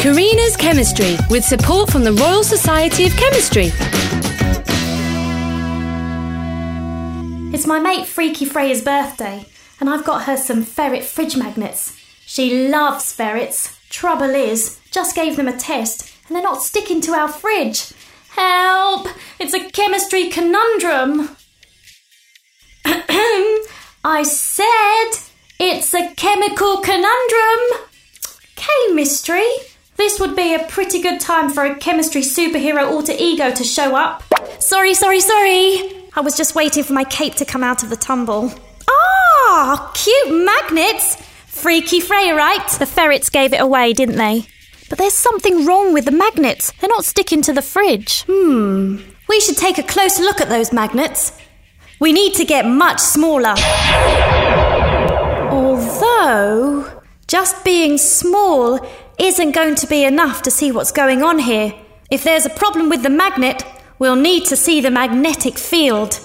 Karina's Chemistry, with support from the Royal Society of Chemistry. It's my mate Freaky Freya's birthday, and I've got her some ferret fridge magnets. She loves ferrets. Trouble is, just gave them a test, and they're not sticking to our fridge. Help! It's a chemistry conundrum. I said it's a chemical conundrum. Chemistry? This would be a pretty good time for a chemistry superhero alter ego to show up. Sorry. I was just waiting for my cape to come out of the tumble. Ah, cute magnets. Freaky Freya, right? The ferrets gave it away, didn't they? But there's something wrong with the magnets. They're not sticking to the fridge. We should take a closer look at those magnets. We need to get much smaller. Although, just being small isn't going to be enough to see what's going on here. If there's a problem with the magnet, we'll need to see the magnetic field.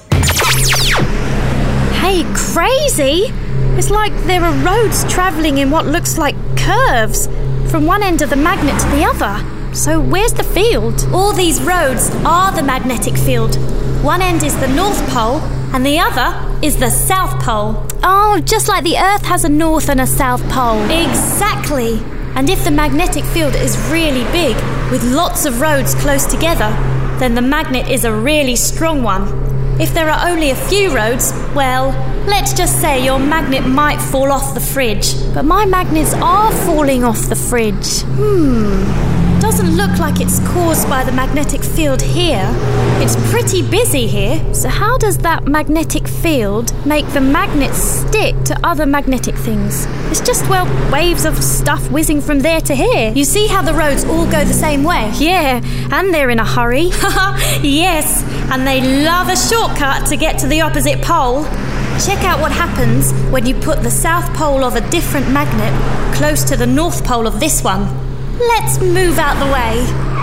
Hey, crazy! It's like there are roads travelling in what looks like curves from one end of the magnet to the other. So where's the field? All these roads are the magnetic field. One end is the North Pole and the other is the South Pole. Oh, just like the Earth has a North and a South Pole. Exactly. And if the magnetic field is really big, with lots of roads close together, then the magnet is a really strong one. If there are only a few roads, well, let's just say your magnet might fall off the fridge. But my magnets are falling off the fridge. Doesn't look like it's caused by the magnetic field here. It's pretty busy here. So how does that magnetic field make the magnets stick to other magnetic things? It's just, waves of stuff whizzing from there to here. You see how the roads all go the same way? Yeah, and they're in a hurry. Yes, and they love a shortcut to get to the opposite pole. Check out what happens when you put the South Pole of a different magnet close to the North Pole of this one. Let's move out the way.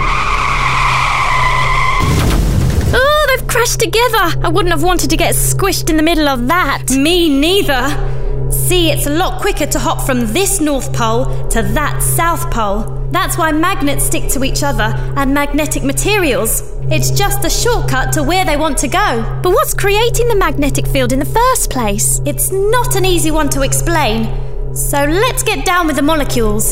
Oh, they've crashed together. I wouldn't have wanted to get squished in the middle of that. Me neither. See, it's a lot quicker to hop from this North Pole to that South Pole. That's why magnets stick to each other and magnetic materials. It's just a shortcut to where they want to go. But what's creating the magnetic field in the first place? It's not an easy one to explain. So let's get down with the molecules.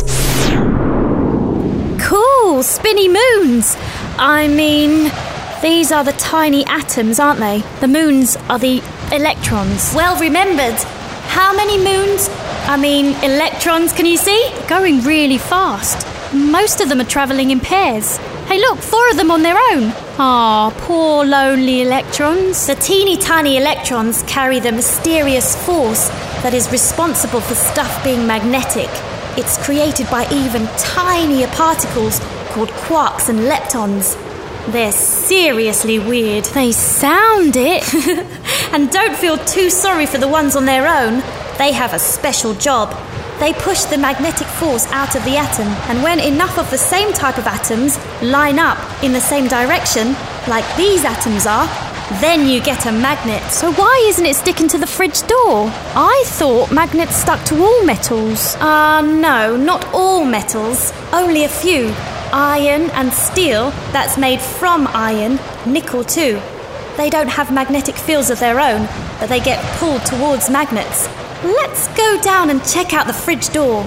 Cool, spinny moons. I mean, these are the tiny atoms, aren't they? The moons are the electrons. Well remembered. How many moons? Electrons, can you see? Going really fast. Most of them are travelling in pairs. Hey look, 4 of them on their own. Poor lonely electrons. The teeny tiny electrons carry the mysterious force that is responsible for stuff being magnetic. It's created by even tinier particles called quarks and leptons. They're seriously weird. They sound it. And don't feel too sorry for the ones on their own. They have a special job. They push the magnetic force out of the atom, and when enough of the same type of atoms line up in the same direction, like these atoms are, then you get a magnet. So why isn't it sticking to the fridge door? I thought magnets stuck to all metals. No, not all metals. Only a few. Iron and steel, that's made from iron, nickel too. They don't have magnetic fields of their own, but they get pulled towards magnets. Let's go down and check out the fridge door.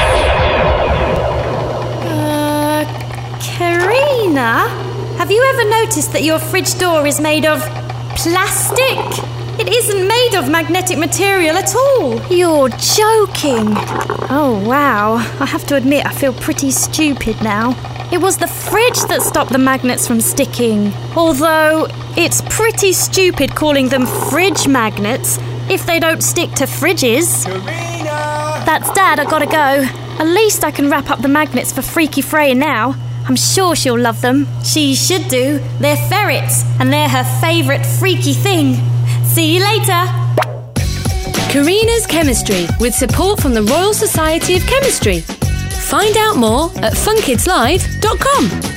Karina, have you ever noticed that your fridge door is made of plastic? It isn't made of magnetic material at all. You're joking. Oh, wow. I have to admit, I feel pretty stupid now. It was the fridge that stopped the magnets from sticking. Although, it's pretty stupid calling them fridge magnets if they don't stick to fridges. Karina! That's Dad, I gotta go. At least I can wrap up the magnets for Freaky Freya now. I'm sure she'll love them. She should do. They're ferrets, and they're her favourite freaky thing. See you later. Karina's Chemistry, with support from the Royal Society of Chemistry. Find out more at funkidslive.com.